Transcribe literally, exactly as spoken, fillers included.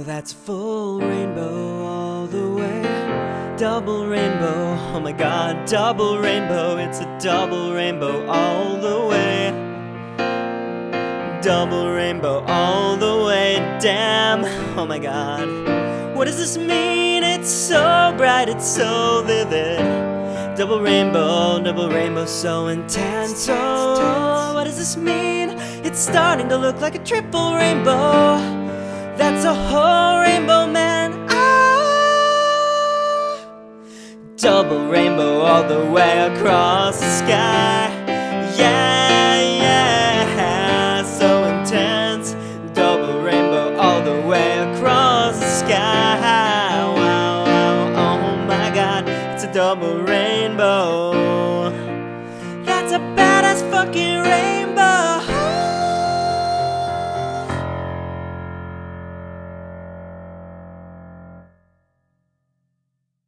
that's full rainbow all the way. Double rainbow, oh my god, double rainbow. It's a double rainbow all the way. Double rainbow all the way, damn, oh my god. What does this mean? It's so bright, it's so vivid. Double rainbow, double rainbow, so intense. Oh, what does this mean? It's starting to look like a triple rainbow. That's a whole rainbow, man. Ah! Double rainbow all the way across the sky.